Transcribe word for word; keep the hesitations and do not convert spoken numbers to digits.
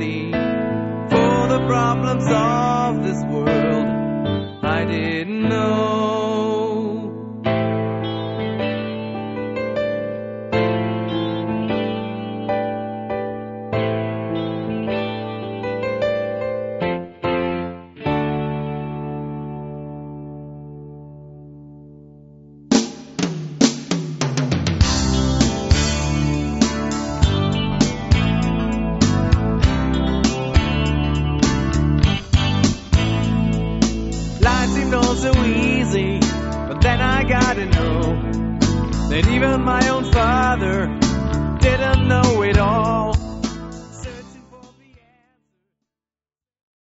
ready for the problems of this world. I didn't know. So easy, but then I gotta know that even my own father